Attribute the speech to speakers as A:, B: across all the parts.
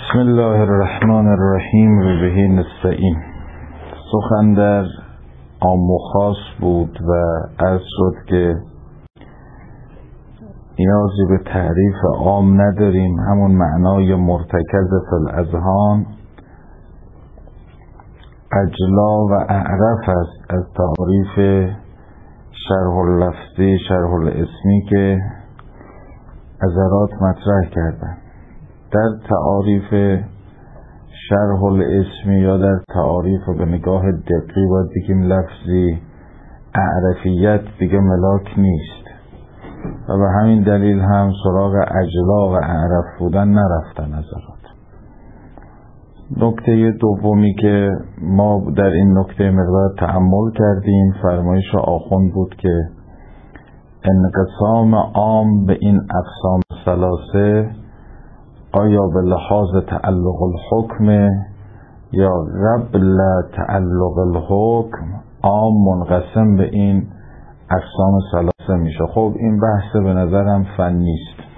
A: بسم الله الرحمن الرحیم و به نستعین. سخن در عام و خاص بود و عرض شد که نیازی به تعریف عام نداریم. همون معنای مرتکز فی الاذهان اجلا و اعرف است از تعریف شرح اللفظی شرح الاسمی که حضرات مطرح کردن. در تعاریف شرح الاسمی یا در تعاریف به نگاه دقیق باید بگیم لفظی، اعرفیت دیگه ملاک نیست و به همین دلیل هم سراغ اجلا و اعرف بودن نرفتن حضرات. نکته دومی که ما در این نکته مقدار تأمل کردیم فرمایش آخوند بود که انقسام عام به این اقسام ثلاثه آیا به لحاظ تعلق الحکم یا قبل تعلق الحکم عام منقسم به این اقسام ثلاثه میشه. خب این بحث به نظرم فنی است.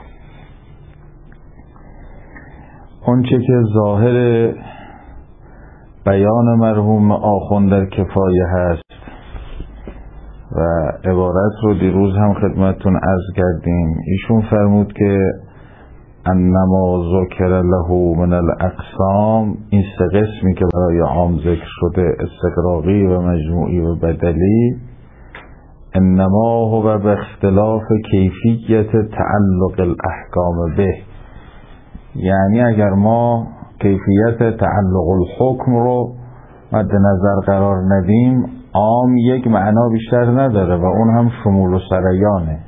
A: اونچه که ظاهر بیان مرحوم آخوند در کفایه هست و عبارت رو دیروز هم خدمتتون عرض کردیم، ایشون فرمود که انما ذکر له من الاقسام، این سه قسمی که برای عام ذکر شده، استقراقی و مجموعی و بدلی، انما هو به اختلاف کیفیت تعلق الاحکام به. یعنی اگر ما کیفیت تعلق الحکم رو مد نظر قرار ندیم، عام یک معنا بیشتر نداره و اون هم شمول و سریانه.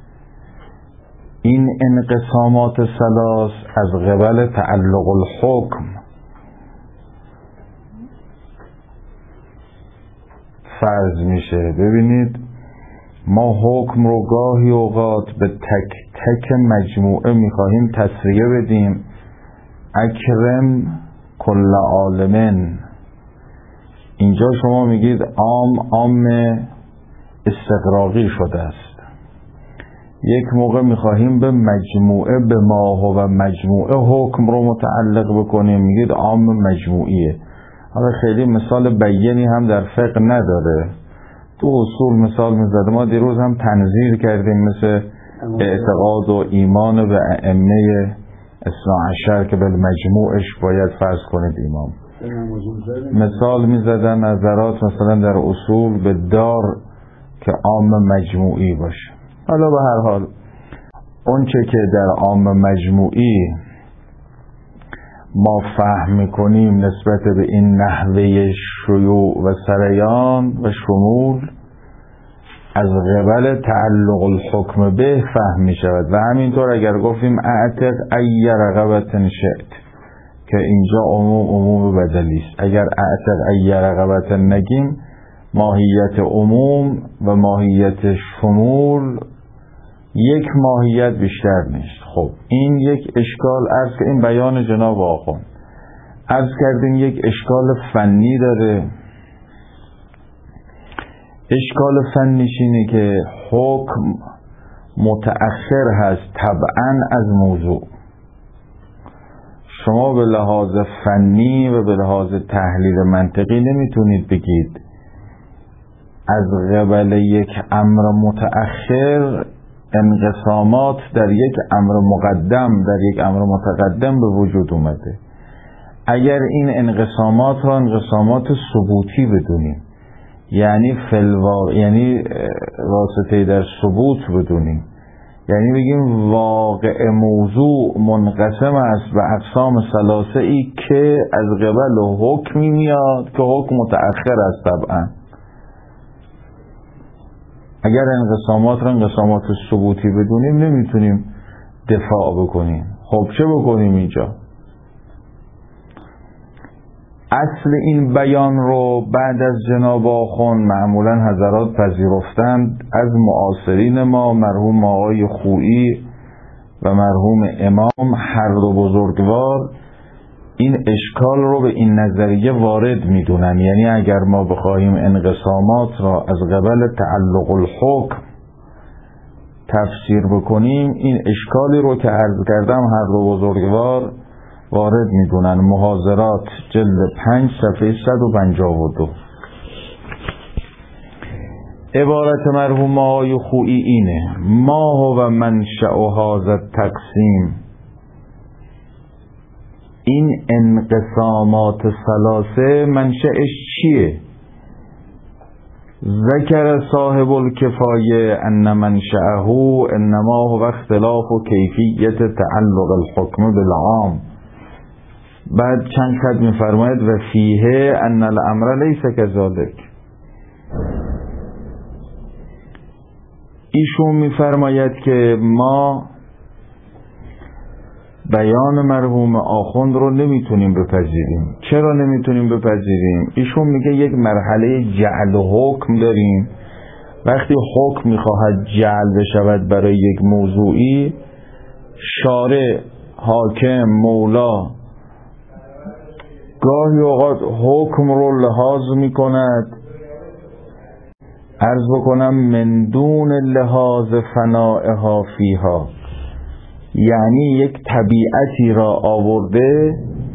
A: این انقسامات ثلاث از قبل تعلق الحکم فرض میشه. ببینید ما حکم رو گاهی اوقات به تک تک مجموعه میخواهیم تسریه بدیم. اکرم کل عالمن، اینجا شما میگید عام استقراقی شده است. یک موقع میخواهیم به مجموعه به ما و مجموعه حکم رو متعلق بکنیم، میگید عام مجموعیه. حالا خیلی مثال بیانی هم در فقه نداره، تو اصول مثال میزده. ما دیروز هم تنظیر کردیم مثل اعتقاد و ایمان به ائمه اثنا عشر که به مجموعش باید فرض کنید امام. مثال میزدن نظرات مثلا در اصول به دار که عام مجموعی باشه. حالا به هر حال اونچه که در عام مجموعی ما فهم میکنیم نسبت به این نحوه شیوع و سریان و شمول از قبل تعلق الحکم به فهم میشود. و همینطور اگر گفتیم اعتق ای رقبت شئت که اینجا عموم بدلی است، اگر اعتق ای رقبت نگیم ماهیت عموم و ماهیت شمول یک ماهیت بیشتر نیست. خب این یک اشکال عرض که این بیان جناب آخوند عرض کردیم یک اشکال فنی داره. اشکال فنیش اینه که حکم متأخر هست طبعا از موضوع. شما به لحاظ فنی و به لحاظ تحلیل منطقی نمیتونید بگید از قبل یک امر متأخر انقسامات در یک امر مقدم در یک امر متقدم به وجود اومده. اگر این انقسامات را انقسامات ثبوتی بدونیم، یعنی یعنی واسطه در ثبوت بدونیم، یعنی بگیم واقع موضوع منقسم است به اقسام ثلاثه ای که از قبل حکمی میاد که حکم متأخر است طبعا. اگر انقسامات را انقسامات ثبوتی بدونیم نمیتونیم دفاع بکنیم. خب چه بکنیم اینجا؟ اصل این بیان رو بعد از جناب آخوند معمولا حضرات پذیرفتند از معاصرین ما، مرحوم آقای خویی و مرحوم امام، هر دو بزرگوار این اشکال رو به این نظریه وارد میدونن. یعنی اگر ما بخواهیم انقسامات را از قبل تعلق الحکم تفسیر بکنیم، این اشکالی رو که عرض کردم هر دو بزرگوار وارد میدونن. محاضرات جلد 5 صفحه 152. عبارت مرحوم آقای خویی اینه: ما هو منشأ هذا التقسیم. این انقسامات ثلاثه منشأش چیه؟ ذکر صاحب الکفایه ان منشأه انما هو اختلاف کیفیت تعلق الحکم بالعام. بعد چند خط میفرماید و فیه ان الامر لیس کذالک. ایشون میفرماید که ما بیان مرحوم آخوند رو نمیتونیم بپذیریم. چرا نمیتونیم بپذیریم؟ ایشون میگه یک مرحله جعل و حکم داریم. وقتی حکم میخواهد جعل بشود برای یک موضوعی، شارع، حاکم، مولا گاهی اوقات حکم رو لحاظ میکند، عرض بکنم من دون لحاظ فنائها فیها، یعنی یک طبیعتی را آورده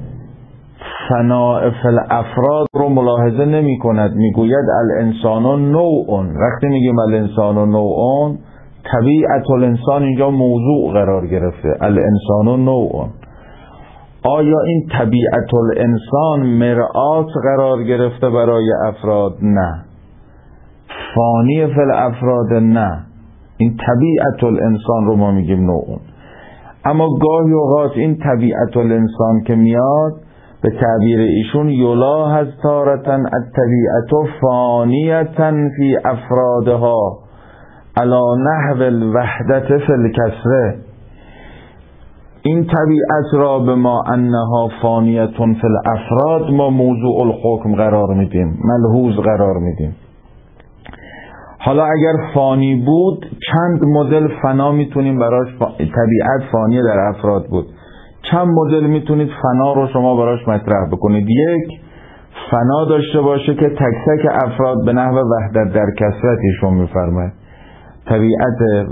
A: فناء فی الافراد رو ملاحظه نمی کند. میگوید الانسان نوع. وقتی میگیم الانسان نوع، طبیعت الانسان اینجا موضوع قرار گرفته. الانسان نوع. آیا این طبیعت الانسان مرآت قرار گرفته برای افراد؟ نه. فانی فی الافراد؟ نه. این طبیعت الانسان رو ما میگیم نوع. اما گاهی اوقات این طبیعت الانسان که میاد به تعبیر ایشون یلاحظ تارةً الطبیعت فانیةً فی افرادها علی نحو الوحدة فی الکسره. این طبیعت را به ما انها فانیة فی الافراد ما موضوع الحکم قرار میدیم، ملحوظ قرار میدیم. حالا اگر فانی بود چند مدل فنا میتونیم براش طبیعت فانی در افراد بود، چند مدل میتونید فنا رو شما براش مطرح بکنید. یک، فنا داشته باشه که تک تک افراد به نحو وحدت در کثرت ایشون میفرماید طبیعت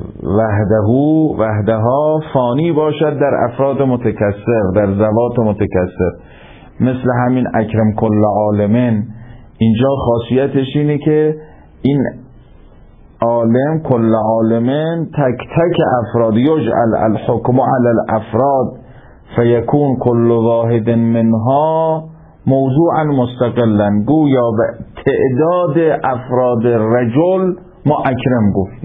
A: وحدها فانی باشد در افراد متکثر، در ذوات متکثر. مثل همین اکرم کل عالمین، اینجا خاصیتش اینه که این عالم کل عالمین تک تک افراد یجعل الحکم علی الافراد فیکون کل واحد منها موضوعا مستقلا. گویا به تعداد افراد رجل ما اکرم گفتیم.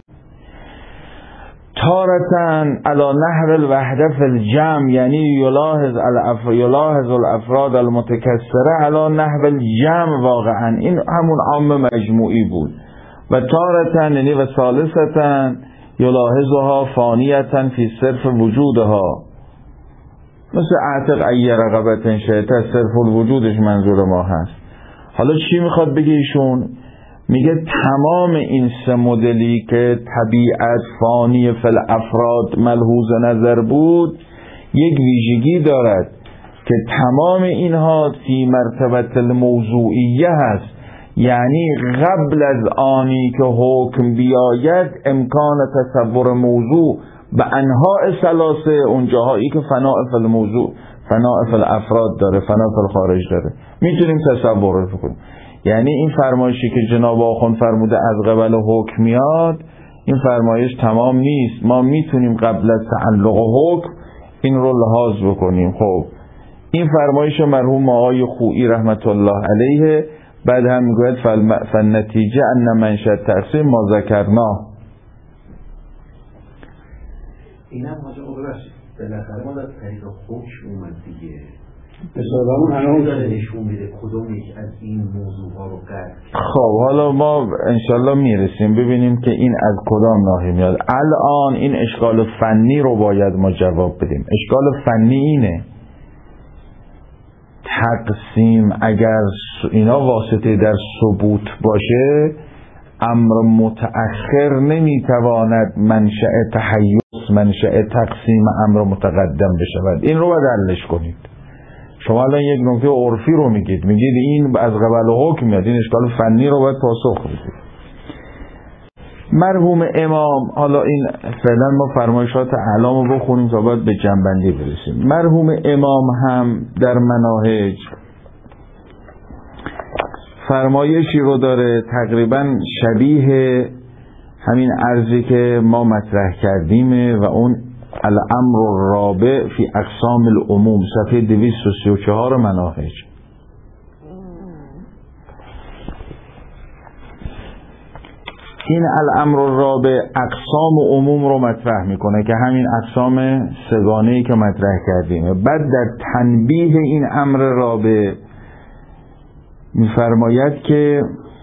A: تارتن علی نحو الوحده فی الجمع، یعنی یلاحظ الافراد المتکثره علی نحو الجمع. واقعا این همون عام مجموعی بود. و تارتن یعنی و ثالثتن یلاحظها فانیتن فی صرف وجودها، مثل اعتق ای رقبتن شیطه صرف الوجودش منظور ما هست. حالا چی میخواد بگه ایشون؟ میگه تمام این سه مدلی که طبیعت فانی فی الافراد ملحوظ نظر بود یک ویژگی دارد که تمام اینها فی مرتبه الموضوعیه هست. یعنی قبل از آنی که حکم بیاید امکان تصور موضوع به انواع ثلاثه، اون جاهایی که فناء فی الموضوع، فناء فی الافراد داره، فناء فی الخارج داره، میتونیم تصور کنیم. یعنی این فرمایشی که جناب آخوند فرموده از قبل حکم میاد، این فرمایش تمام نیست. ما میتونیم قبل از تعلق حکم این رو لحاظ بکنیم. خب این فرمایش مرحوم آقای خویی رحمت الله علیه. بعد هم میگوید فالنتیجه ان منشأ تقسیم ما ذکرناه.
B: اینم حاجه ببخشید بالاخره ما در طریق حکم اومد دیگه.
C: بسیارمون هنوز
B: داره نشون میده کدوم یک از این موضوع ها رو قطع.
A: خب حالا ما انشالله میرسیم ببینیم که این از کدام ناحیه میاد. الان این اشکال فنی رو باید ما جواب بدیم. اشکال فنی اینه تقسیم اگر اینا واسطه در ثبوت باشه، امر متأخر نمیتواند منشأ تحیز، منشأ تقسیم امر متقدم بشود. این رو باید حلش کنید. شما الان یک نکته عرفی رو میگید این از قبل حکم میاد، این اشکال فنی رو باید پاسخ بدید. مرحوم امام، حالا این فعلا ما فرمایشات اعلام رو بخونیم تا باید به جنبندی برسیم. مرحوم امام هم در مناهج فرمایشی رو داره تقریبا شبیه همین عرضی که ما مطرح کردیم و اون الامر الرابع فی اقسام العموم، صفحه 234 مناهج. این الامر الرابع اقسام عموم رو مطرح میکنه که همین اقسام سگانه‌ای که مطرح کردیم. بعد در تنبیه این امر رابع میفرماید که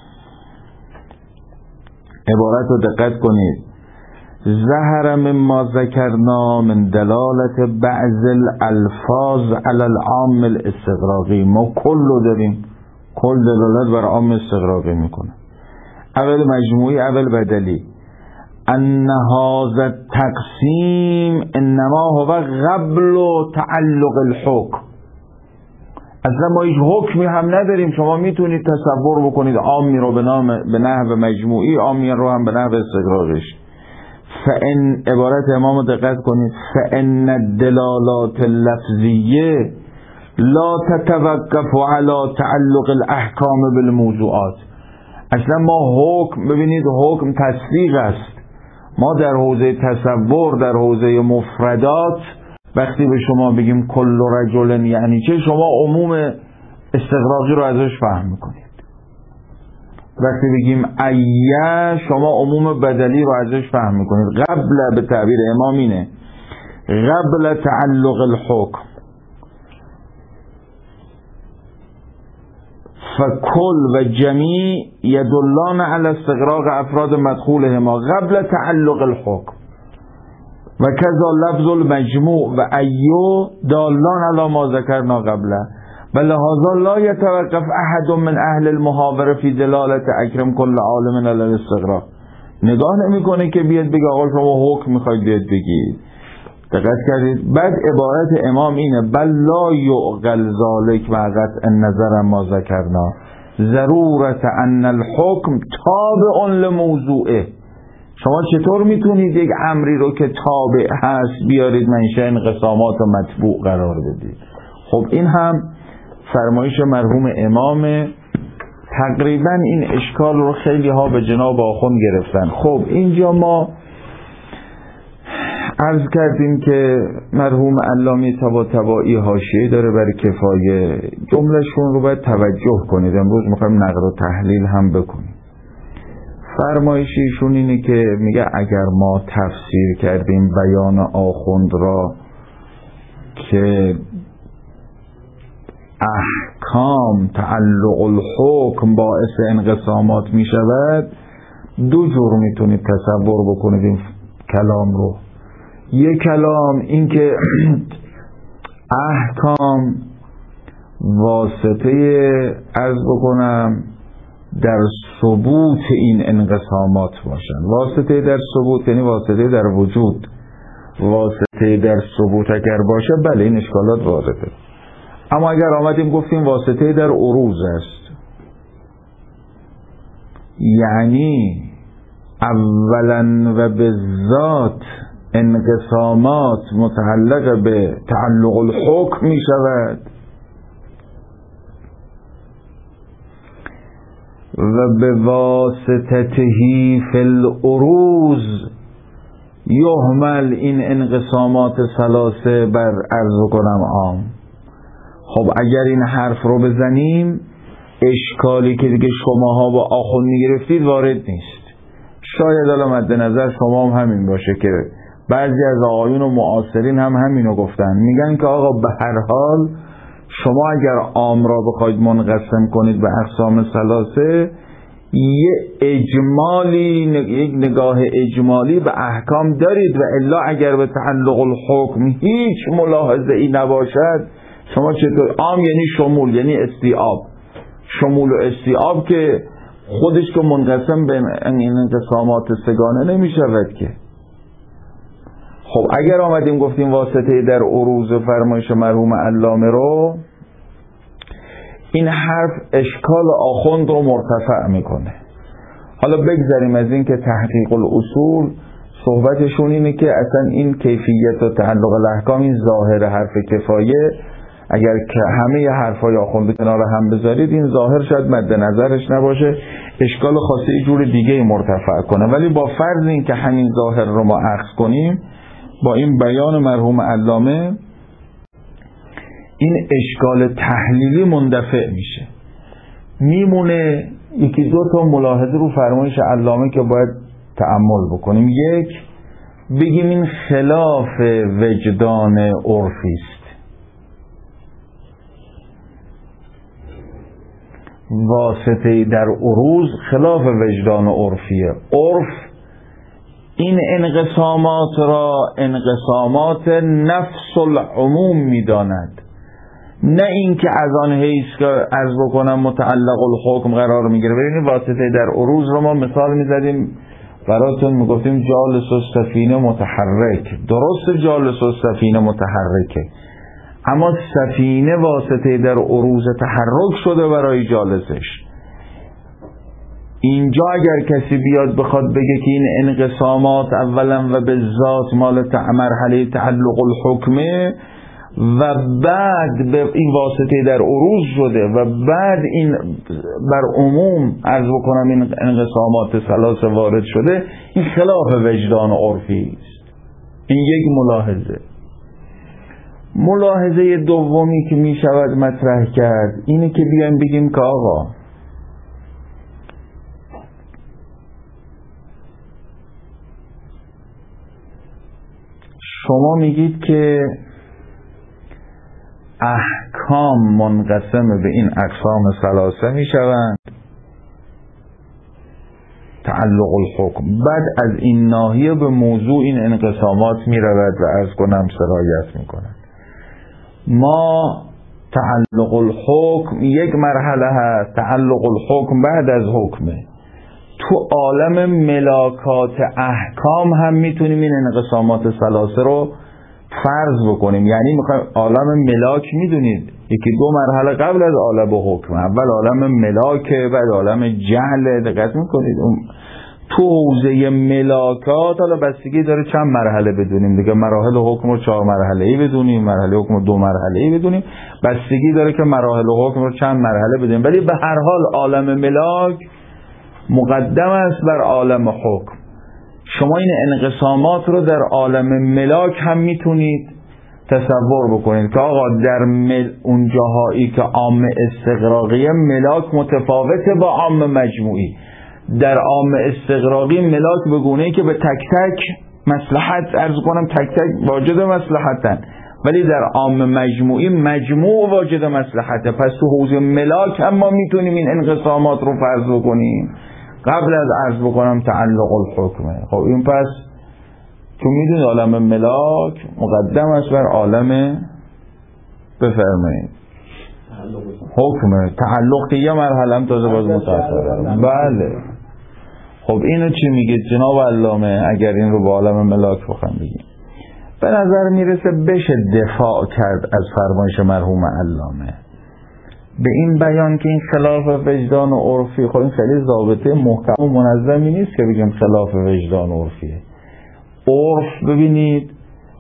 A: عبارت رو دقت کنید: ظهر مما ذکرنا من دلالت بعض الالفاظ علی العام الاستغراقی. ما کل رو داریم، کل دلالت بر عام استغراقی میکنه، اول مجموعی اول بدلی. ان هذا التقسیم انما هو قبل تعلق الحکم. اصلا ما هیچ حکمی هم نداریم، شما میتونید تصور بکنید عامی رو به نحو مجموعی، عامی رو هم به نحو استغراقش. فان عبارت امام دقت کنید: فان الدلالات اللفظیه لا تتوقف على تعلق الاحکام بالموضوعات. اصلا ما حکم، ببینید حکم تصدیق است. ما در حوزه تصور، در حوزه مفردات وقتی به شما بگیم کل رجل یعنی چه، شما عموم استغراقی رو ازش فهم میکنید. وقتی بگیم ایه، شما عموم بدلی رو ازش فهم میکنید. قبل، به تعبیر امام اینه، قبل تعلق الحکم. فکل و جمیع یدلان علی استغراق افراد مدخولهما قبل تعلق الحکم و کذا لفظ المجموع و ایو دالان علی ما ذکرنا قبله و لهذا لا یتوقف احد من اهل المحاوره فی دلالت اکرم کل عالم علی الاستغراق. نگاه نمیکنه که بیاد بگه آقا شما حکم میخواید بیاد بگید. دقت کردید؟ بعد عبارت امام اینه: بل لا یعقل ذالک و قطع النظر ما ذکرنا ضرورت ان الحکم تابع لموضوعه. شما چطور میتونید یک امری رو که تابع هست بیارید منشأ انقسامات و مطبوع قرار بدید؟ خب این هم فرمایش مرحوم امام. تقریبا این اشکال رو خیلی ها به جناب آخوند گرفتن. خب اینجا ما عرض کردیم که مرحوم علامه طباطبایی حاشیه داره برای کفایه، جملهشون رو باید توجه کنید. امروز میخوایم نقد و تحلیل هم بکنیم. فرمایشیشون اینه که میگه اگر ما تفسیر کردیم بیان آخوند را که احکام تعلق الحکم باعث انقسامات میشود، دو جور میتونید تصور بکنید این کلام رو. یک کلام این که احکام واسطه عرض بکنم در ثبوت این انقسامات باشن. واسطه در ثبوت یعنی واسطه در وجود. واسطه در ثبوت اگر باشه بله این اشکالات وارده. اما اگر آمدیم گفتیم واسطه در عروض است، یعنی اولا و به ذات انقسامات متعلق به تعلق الحکم می شود و به واسطتهی فی العروض یحمل این انقسامات ثلاثه بر عرض کنم عام. خب اگر این حرف رو بزنیم اشکالی که دیگه شماها با آخوند میگرفتید وارد نیست. شاید الان مد نظر شما هم همین باشه که بعضی از آقایون و معاصرین هم همینو گفتن. میگن که آقا به هر حال شما اگر عام را بخواید منقسم کنید به اقسام ثلاثه، یه اجمالی، یک نگاه اجمالی به احکام دارید و الا اگر به تعلق الحکم هیچ ملاحظه ای نباشد، شما چطور؟ عام یعنی شمول، یعنی استیعاب، شمول و استیعاب که خودش که منقسم به این انقسامات سگانه نمی شود که. خب اگر آمدیم گفتیم واسطه در عروض فرمایش مرحوم علامه رو، این حرف اشکال آخوند رو مرتفع میکنه. حالا بگذاریم از این که تحقیق الاصول صحبتشون اینه که اصلا این کیفیت و تعلق الاحکام این ظاهر حرف کفایه، اگر که همه حرفای آخوند کنار هم بذارید این ظاهر شاید مد نظرش نباشه، اشکال خاصی یه جور دیگه مرتفع کنه، ولی با فرض این که همین ظاهر رو ما اخذ کنیم با این بیان مرحوم علامه این اشکال تحلیلی مندفع میشه. میمونه یکی دو تا ملاحظه رو فرمایش علامه که باید تأمل بکنیم. یک، بگیم این خلاف وجدان عرفی است. واسطه در عروض خلاف وجدان عرفیه. عرف این انقسامات را انقسامات نفس العموم میداند، نه این که از آن حیث که عرض بکنم متعلق الحکم قرار میگیره. ببینید واسطه در عروض رو ما مثال میزدیم براتون، میگفتیم جالس السفینه متحرک. درست جالس السفینه متحرکه، اما سفینه واسطه در عروض تحرک شده برای جالسش. اینجا اگر کسی بیاد بخواد بگه که این انقسامات اولا و به ذات مال مرحله تعلق الحکمه و بعد به این واسطه در عروض شده و بعد این بر عموم عرض بکنم این انقسامات ثلاثه وارد شده، این خلاف وجدان عرفی است. این یک ملاحظه. ملاحظه دومی که می شود مطرح کرد اینه که بیایم بگیم که آقا شما میگید که احکام منقسم به این اقسام ثلاثه می شوند، تعلق الحکم، بعد از این ناحیه به موضوع این انقسامات می رود و عرض کنم سرایت می کند. ما تعلق الحکم یک مرحله هست، تعلق الحکم بعد از حکمه. تو عالم ملاکات احکام هم میتونیم این انقسامات ثلاثه رو فرض بکنیم. یعنی میخوایم عالم ملاک، میدونید یکی دو مرحله قبل از عالم حکم، اول عالم ملاک بعد عالم جهل. دقت میکنید اون تو حوزه ملاکات حالا بستگی داره چند مرحله بدونیم دیگه، مراحل حکم رو 4 مرحله‌ای بدونیم، مرحله حکم رو 2 مرحله‌ای بدونیم، بستگی داره که مراحل حکم رو چند مرحله بدونیم، ولی به هر حال عالم ملاک مقدم است بر عالم حکم. شما این انقسامات رو در عالم ملاک هم میتونید تصور بکنید که آقا در اون جاهایی که عام استغراقی ملاک متفاوته با عام مجموعی. در عام استغراقی ملاک به گونه‌ای که به تک تک مصلحت عرض کنم تک تک واجد مصلحتن، ولی در عام مجموعی مجموع واجد مصلحته. پس تو حوزه ملاک هم ما میتونیم این انقسامات رو فرض بکنیم قبل از عرض بکنم تعلق الحکمه. خب این پس تو میدونی عالم ملاک مقدم است بر عالم بفرمایید حکمه. تعلق که یه مرحله هم تازه باز متأثره. بله خب اینو چی میگید جناب علامه اگر این رو با عالم ملاک بخوام بگیم؟ به نظر میرسه بشه دفاع کرد از فرمایش مرحوم علامه به این بیان که این خلاف وجدان و عرفی. خب این خیلی ضابطه محکم و منظمی نیست که بگیم خلاف وجدان و عرفیه. عرف ببینید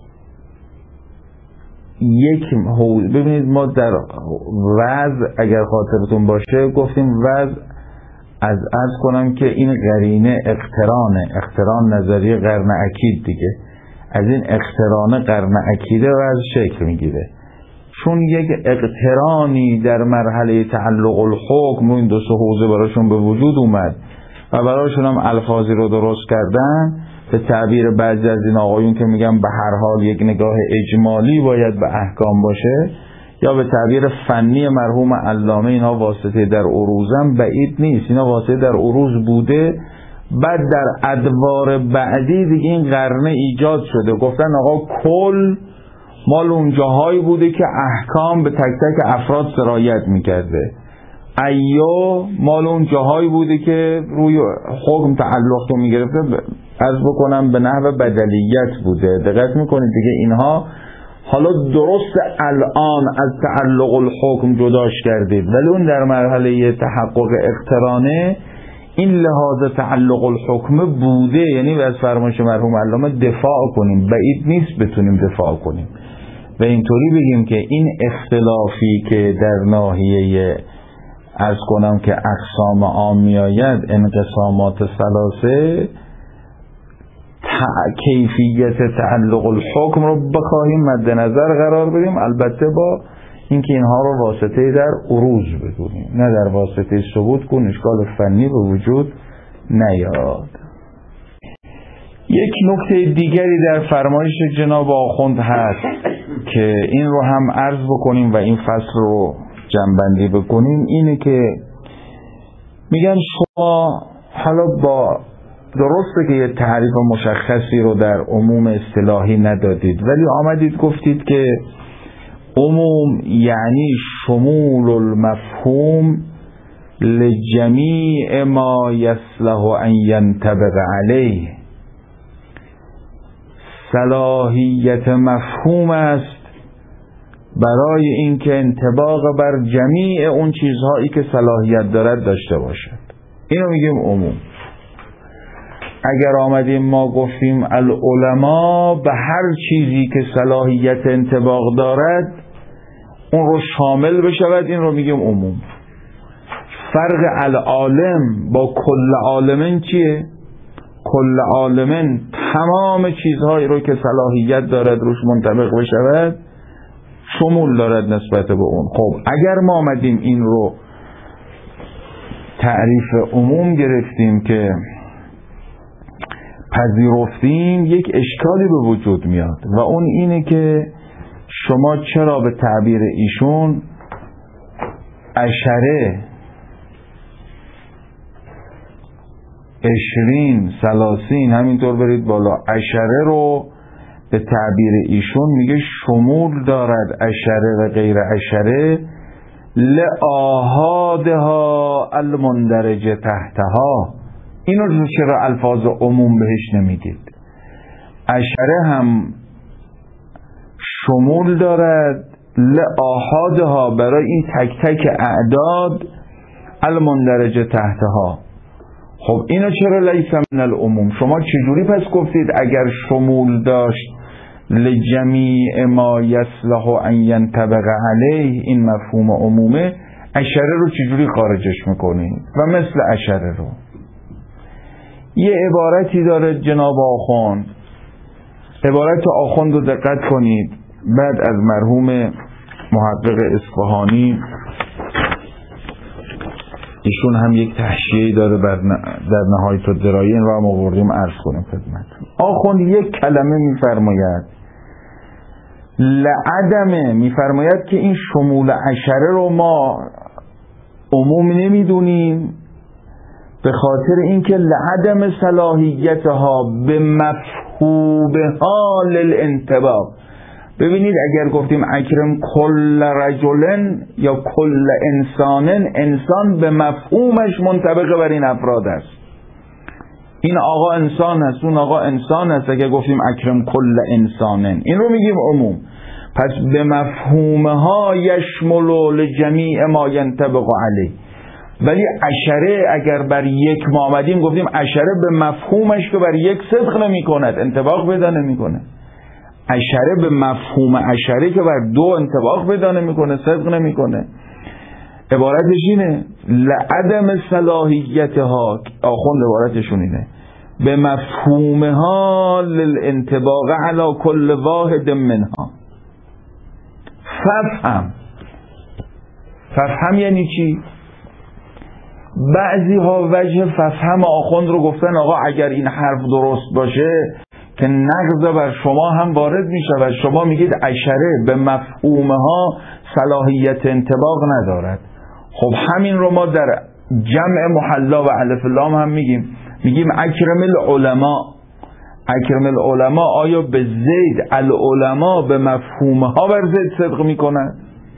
A: ببینید ما در وضع اگر خاطرتون باشه گفتیم وضع از عرض کنم که این قرینه اقتران نظریه قرن اکید دیگه، از این اقتران قرن اکیده وضع شکل میگیره، چون یک اقترانی در مرحله تعلق الحکم این دو سه حوزه براشون به وجود اومد و براشون هم الفاظی رو درست کردن. به تعبیر بعضی از این آقایون که میگن به هر حال یک نگاه اجمالی باید به احکام باشه، یا به تعبیر فنی مرحوم علامه اینا واسطه در عروضم بعید نیست، اینا واسطه در عروض بوده، بعد در ادوار بعدی دیگه این قرنه ایجاد شده، گفتن آقا کل مال اون جاهایی بوده که احکام به تک تک افراد سرایت میکرده، ایو مال اون جاهایی بوده که روی حکم تعلق رو میگرفته، عرض بکنم به نحو بدلیت بوده. دقت میکنید دیگه اینها حالا درست الان از تعلق الحکم جداش کردید، ولی اون در مرحله تحقق اقترانه این لحاظ تعلق الحکم بوده، یعنی از فرمایش مرحوم علامه دفاع کنیم، بعید نیست بتونیم دفاع کنیم و اینطوری بگیم که این اختلافی که در ناحیه عرض کنم که اقسام عام میآید، انقسامات ثلاثه، کیفیت تعلق الحکم رو بخواهیم مد نظر قرار بدیم، البته با اینکه اینها رو واسطه در عروض بدونیم، نه در واسطه ثبوت کن اشکال فنی به وجود نیاد. یک نکته دیگری در فرمایش جناب آخوند هست که این رو هم عرض بکنیم و این فصل رو جنبندی بکنیم، اینه که میگن شما حالا با درسته که یه تعریف مشخصی رو در عموم اصطلاحی ندادید، ولی آمدید گفتید که عموم یعنی شمول المفهوم لجمیع ما یصلح ان ینطبق علیه. صلاحیت مفهوم است برای اینکه انطباق بر جمیع اون چیزهایی که صلاحیت دارد داشته باشد. اینو میگیم عموم. اگر آمدیم ما گفتیم العلماء به هر چیزی که صلاحیت انطباق دارد اون رو شامل بشود، این رو میگیم عموم. فرق العالم با کل عالمن چیه؟ کل عالمن تمام چیزهایی رو که صلاحیت دارد روش منطبق بشود شمول دارد نسبت به اون. خب اگر ما آمدیم این رو تعریف عموم گرفتیم که پذیرفتیم، یک اشکالی به وجود میاد و اون اینه که شما چرا به تعبیر ایشون عشره، 20 30 همینطور برید بالا، عشره رو به تعبیر ایشون میگه شمول دارد عشره و غیر عشره لآحادها المندرجه تحتها. اینو چرا الفاظ عموم بهش نمیدید؟ عشره هم شمول دارد لآحادها برای این تک تک اعداد المندرجه تحتها. خب اینو چرا لیس من العموم؟ شما چجوری پس گفتید اگر شمول داشت لجمیع ما یصلح ان ینطبق علیه این مفهوم عمومه، عشره رو چجوری خارجش میکنید؟ و مثل عشره رو یه عبارتی داره جناب آخوند، عبارت آخوند رو دقت کنید. بعد از مرحوم محقق اصفهانی، ایشون هم یک تحشیه‌ای داره در نهایت الدرایه، این رو هم آوردیم عرض کنیم خدمتتون. آخوند یک کلمه میفرماید لعدمه، میفرماید که این شمول عشره رو ما عموم نمیدونیم به خاطر اینکه لعدم صلاحیتها به مفهومها للانطباق. ببینید اگر گفتیم اکرم کل رجلن یا کل انسانن، انسان به مفهومش منطبق بر این افراد است. این آقا انسان هست، اون آقا انسان هست. اگر گفتیم اکرم کل انسانن، این رو میگیم عموم. پس به مفهومها یشمل لجمیع ما ینطبق علیه. ولی عشره اگر بر یک ما آمدیم گفتیم عشره به مفهومش که بر یک صدق نمی کند، انطباق پیدا نمی کنه. عشره به مفهوم عشره که بر 2 انطباق پیدا نمی کنه، صدق نمی کنه. عبارتش اینه لعدم صلاحیتها، آخوند عبارتشون اینه، به مفهومها للانطباق علی کل واحد منها. ففهم یعنی چی؟ بعضی ها وجه ففهم آخوند رو گفتن آقا اگر این حرف درست باشه که نقض بر شما هم وارد می شود. شما میگید عشره به مفهومها صلاحیت انطباق ندارد. خب همین رو ما در جمع محلا و الف لام هم میگیم اکرم العلماء. اکرم العلماء آیا به زید العلماء به مفهومها بر زید صدق میکنند؟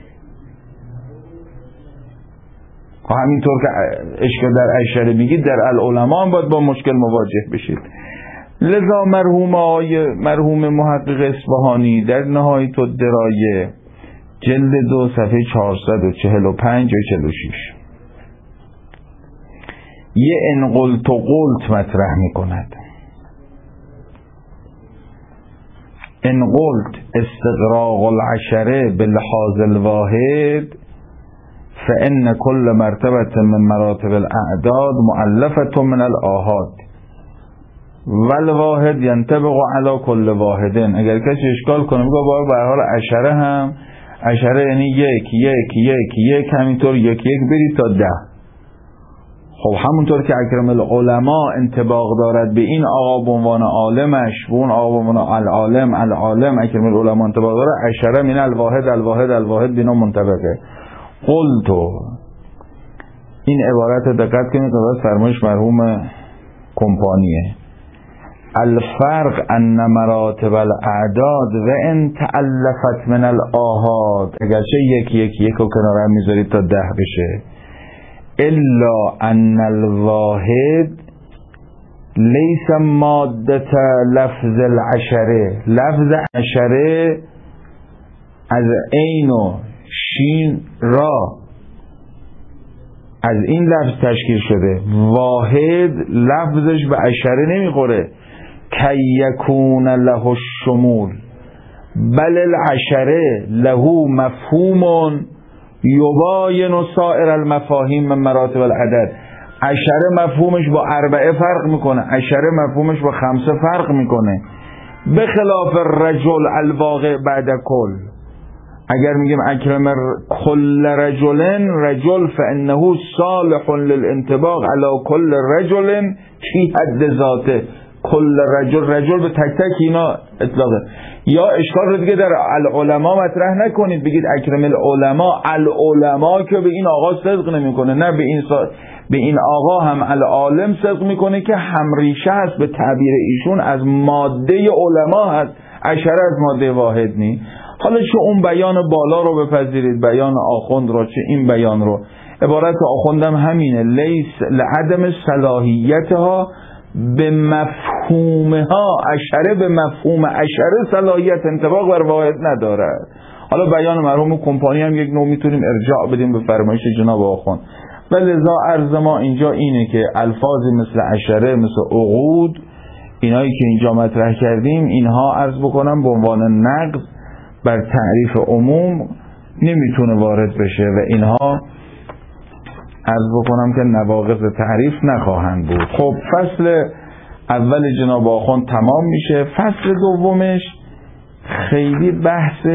A: همینطور که اشکال در عشره میگید در العلماء هم باید با مشکل مواجه بشید. لذا مرحوم محقق اصفهانی در نهایت الدرایه جلد 2 صفحه 445 و 46 یه ان قلت و قلت مطرح میکند. ان قلت استغراق العشره باللحاظ الواحد فإن كل مرتبة من مراتب الأعداد مؤلفة من الآحاد والواحد ينطبق على كل واحد. اگر کسی اشکال کنه میگه باید به هر حال عشره هم عشره یعنی یک همینطور یک برید تا 10. خب همونطور که اکرم العلماء انطباق دارد به این آقا به عنوان عالمش، به اون آقا به عنوان العالم اکرم العلماء انطباق داره، عشره من الواحد بینا منطبقه. قلتو این عبارت دقت کنید که فرمایش مرحوم کمپانیه. الفرق ان مراتب الاعداد و ان تألفت من الآحاد، اگرچه یک رو کنار هم میذارید تا 10 بشه، الا ان الواحد لیس مادت لفظ العشره. لفظ عشره از عین و شین را از این لفظ تشکیل شده. واحد لفظش به عشره نمیخوره کی یکون له الشمول، بل العشره له مفهوم یباین سائر المفاهیم من مراتب العدد. عشره مفهومش با 4 فرق میکنه، عشره مفهومش با 5 فرق میکنه، به خلاف الرجل الواقع بعد کل. اگر میگیم اکرم کل رجل فانه صالح للانطباق علی کل رجل فی حد ذاته. کل رجل به تک تک اینا اطلاقه. یا اشکال رو دیگه در العلماء مطرح نکنید، بگید اکرم العلماء که به این آقا صدق نمیکنه، نه به این آقا هم العالم صدق میکنه که همریشه هست به تعبیر ایشون از ماده علما هست، عشره از ماده واحد نی. حالا چه اون بیان بالا رو بپذیرید، بیان آخوند رو، چه این بیان رو، عبارت آخوندم همینه، لیس لعدم صلاحیتها به مفهومها، عشره به مفهوم عشره صلاحیت انطباق بر واحد ندارد. حالا بیان مرحوم کمپانی هم یک نوع میتونیم ارجاع بدیم به فرمایش جناب آخوند. و لذا عرض ما اینجا اینه که الفاظی مثل عشره، مثل عقود، اینایی که اینجا مطرح کردیم، اینها عرض بکنم به عنوان نقض بر تعریف عموم نمیتونه وارد بشه و اینها عرض بکنم که نواقض تعریف نخواهند بود. خب فصل اول جناب آخوند تمام میشه. فصل دومش خیلی بحث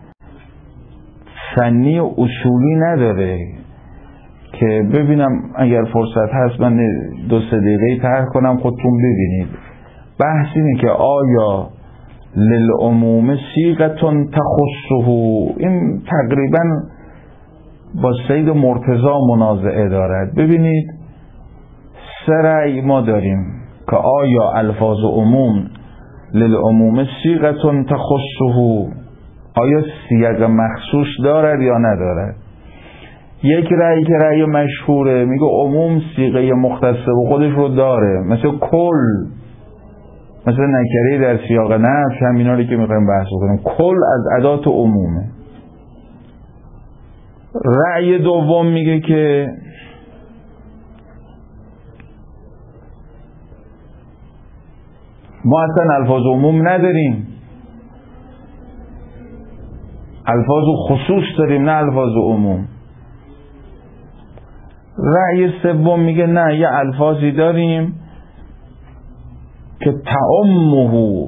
A: فنی و اصولی نداره که ببینم اگر فرصت هست من 2-3 دقیقه طرح کنم خودتون ببینید. بحث اینه که آیا للعموم صیغة تخصه، این تقریبا با سید مرتضی منازعه دارد. ببینید 3 رأی ما داریم که آیا الفاظ عموم للعموم صیغة تخصه، آیا صیغه مخصوص دارد یا ندارد. یک رأی که رأی مشهوره میگه عموم صیغه مختصه و خودش رو داره، مثل کل، مثل نکره در سیاق نفی، همینا رو که میخوایم بحث کنیم، کل از ادات عمومه. رأی دوم میگه که ما اصلا الفاظ عموم نداریم، الفاظ خصوص داریم نه الفاظ عموم. رأی سوم میگه نه، یه الفاظی داریم که تعمه،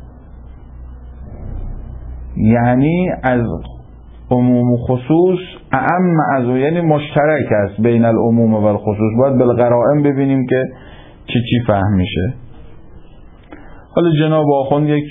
A: یعنی از عموم و خصوص اعم از، یعنی مشترک است بین العموم و الخصوص. باید بالقرائن ببینیم که چی فهم میشه. حالا جناب آخوند یک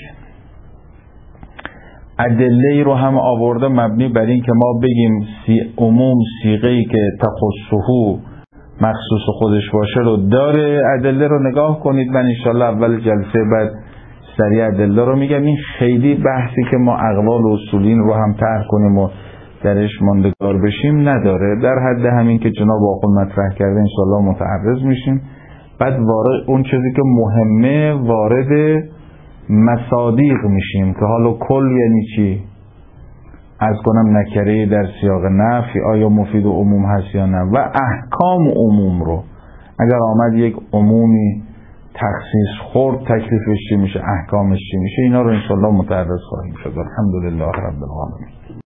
A: ادله رو هم آورده مبنی بر این که ما بگیم عموم صیغه‌ای که تخصصه مخصوص خودش باشه رو داره. ادله رو نگاه کنید، من انشالله اول جلسه بعد سریع ادله رو میگم. این خیلی بحثی که ما اقوال و اصولین رو هم طرح کنیم و درش ماندگار بشیم نداره. در حد همین که جناب آخوند مطرح کرده انشالله متعرض میشیم. بعد وارد اون چیزی که مهمه وارد مصادیق میشیم که حالا کل یعنی چی، از کنم نکره در سیاق نفی آیا مفید و عموم هست یا نه، و احکام عموم رو اگر آمد یک عمومی تخصیص خورد تکلیفش چی میشه، احکامش چی میشه، اینا رو انشالله متعرض خواهیم شد. الحمدلله رب العالمین.